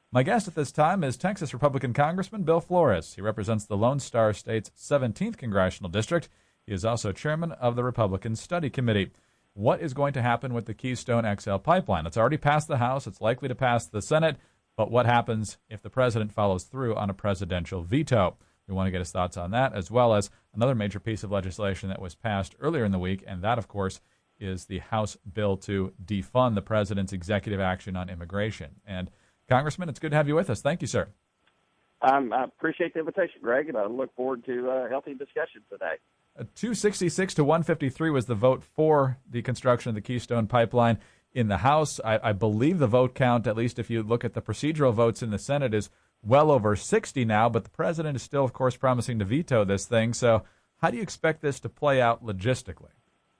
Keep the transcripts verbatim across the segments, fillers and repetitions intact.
My guest at this time is Texas Republican Congressman Bill Flores. He represents the Lone Star State's seventeenth Congressional District. He is also chairman of the Republican Study Committee. What is going to happen with the Keystone X L pipeline? It's already passed the House. It's likely to pass the Senate. But what happens if the president follows through on a presidential veto? We want to get his thoughts on that, as well as another major piece of legislation that was passed earlier in the week, and that, of course, is the House bill to defund the president's executive action on immigration. And Congressman, it's good to have you with us. Thank you, sir. Um, I appreciate the invitation, Greg, and I look forward to a healthy discussion today. Uh, two sixty-six to one fifty-three was the vote for the construction of the Keystone Pipeline in the House. I, I believe the vote count, at least if you look at the procedural votes in the Senate, is well over sixty now, but the president is still, of course, promising to veto this thing. So how do you expect this to play out logistically?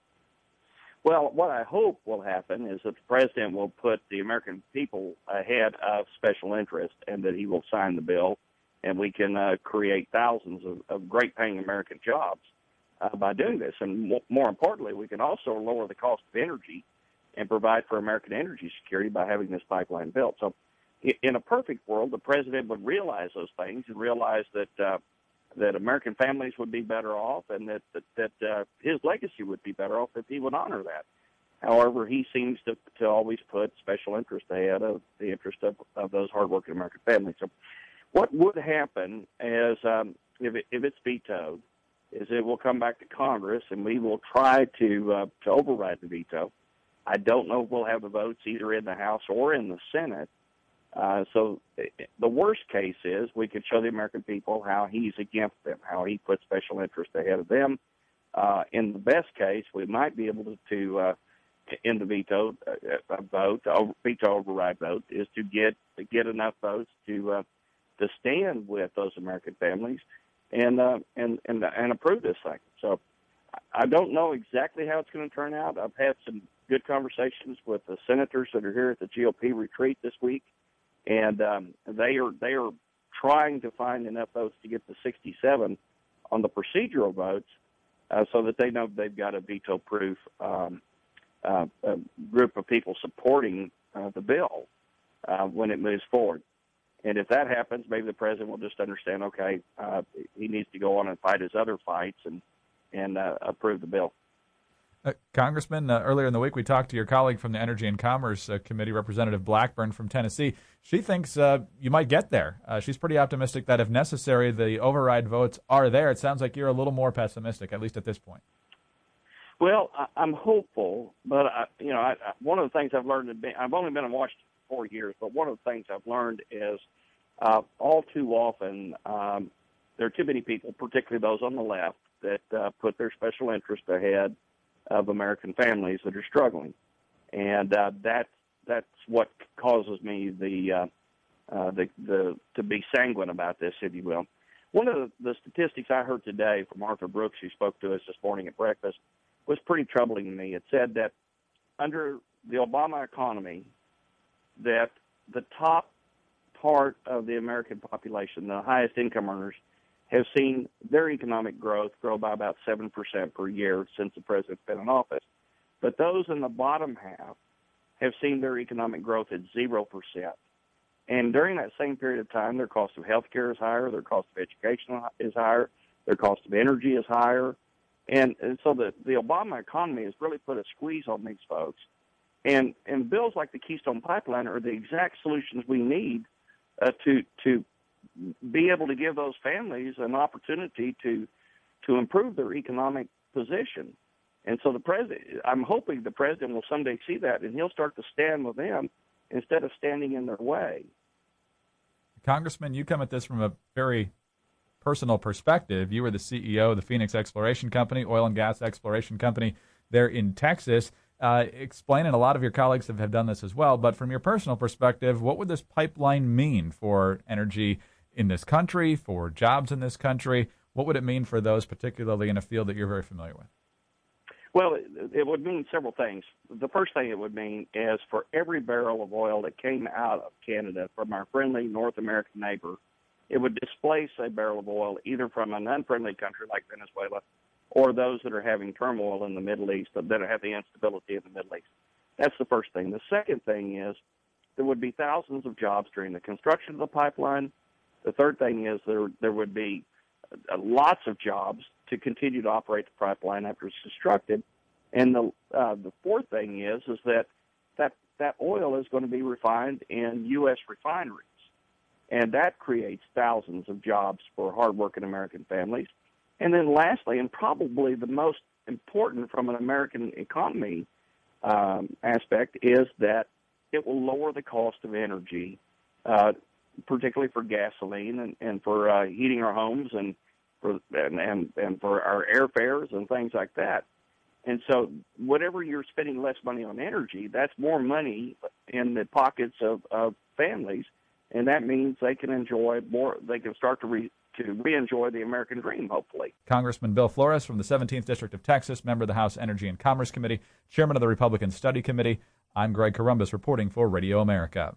Well, what I hope will happen is that the president will put the American people ahead of special interest and that he will sign the bill, and we can uh, create thousands of, of great-paying American jobs uh, by doing this. And m- more importantly, we can also lower the cost of energy and provide for American energy security by having this pipeline built. So in a perfect world, the president would realize those things and realize that uh, that American families would be better off, and that that, that uh, his legacy would be better off if he would honor that. However, he seems to, to always put special interest ahead of the interest of, of those hardworking American families. So what would happen is, um, if, it, if it's vetoed, is it will come back to Congress, and we will try to uh, to override the veto. I don't know if we'll have the votes either in the House or in the Senate. Uh, so the worst case is we could show the American people how he's against them, how he puts special interest ahead of them. Uh, in the best case, we might be able to, to uh, in the veto uh, vote, over, veto override vote, is to get to get enough votes to uh, to stand with those American families and uh, and and and approve this thing. So I don't know exactly how it's going to turn out. I've had some good conversations with the senators that are here at the G O P retreat this week. And um, they are they are trying to find enough votes to get to sixty-seven on the procedural votes, uh, so that they know they've got a veto-proof um, uh, uh, group of people supporting uh, the bill uh, when it moves forward. And if that happens, maybe the president will just understand, okay, uh, he needs to go on and fight his other fights and and uh, approve the bill. Uh, Congressman, uh, earlier in the week we talked to your colleague from the Energy and Commerce uh, Committee, Representative Blackburn from Tennessee. She thinks uh, you might get there. Uh, she's pretty optimistic that if necessary, the override votes are there. It sounds like you're a little more pessimistic, at least at this point. Well, I, I'm hopeful, but I, you know, I, I, one of the things I've learned, I've only been in Washington for four years, but one of the things I've learned is uh, all too often um, there are too many people, particularly those on the left, that uh, put their special interest ahead of American families that are struggling, and uh, that's that's what causes me the uh, uh, the the to be sanguine about this, if you will. One of the, the statistics I heard today from Arthur Brooks, who spoke to us this morning at breakfast, was pretty troubling to me. It said that under the Obama economy, that the top part of the American population, the highest income earners, have seen their economic growth grow by about seven percent per year since the president's been in office. But those in the bottom half have seen their economic growth at zero percent. And during that same period of time, their cost of health care is higher, their cost of education is higher, their cost of energy is higher. And, and so the, the Obama economy has really put a squeeze on these folks. And, and bills like the Keystone Pipeline are the exact solutions we need uh, to to be able to give those families an opportunity to to improve their economic position. And so the president, I'm hoping the president will someday see that, and he'll start to stand with them instead of standing in their way. Congressman, you come at this from a very personal perspective. You were the C E O of the Phoenix Exploration Company, oil and gas exploration company there in Texas. Uh, explain, and a lot of your colleagues have, have done this as well, but from your personal perspective, what would this pipeline mean for energy in this country, for jobs in this country? What would it mean for those, particularly in a field that you're very familiar with? Well, it, it would mean several things. The first thing it would mean is for every barrel of oil that came out of Canada from our friendly North American neighbor, it would displace a barrel of oil either from an unfriendly country like Venezuela or those that are having turmoil in the Middle East, that have the instability in the Middle East. That's the first thing. The second thing is there would be thousands of jobs during the construction of the pipeline. The third thing is there there would be uh, lots of jobs to continue to operate the pipeline after it's constructed. And the uh, the fourth thing is is that, that that oil is going to be refined in U S refineries. And that creates thousands of jobs for hardworking American families. And then lastly, and probably the most important from an American economy um, aspect, is that it will lower the cost of energy, uh, particularly for gasoline and, and for uh, heating our homes and for and, and, and for our airfares and things like that. And so whatever you're spending less money on energy, that's more money in the pockets of, of families, and that means they can enjoy more, they can start to re, to re-enjoy the American dream, hopefully. Congressman Bill Flores from the seventeenth District of Texas, member of the House Energy and Commerce Committee, chairman of the Republican Study Committee. I'm Greg Corombos reporting for Radio America.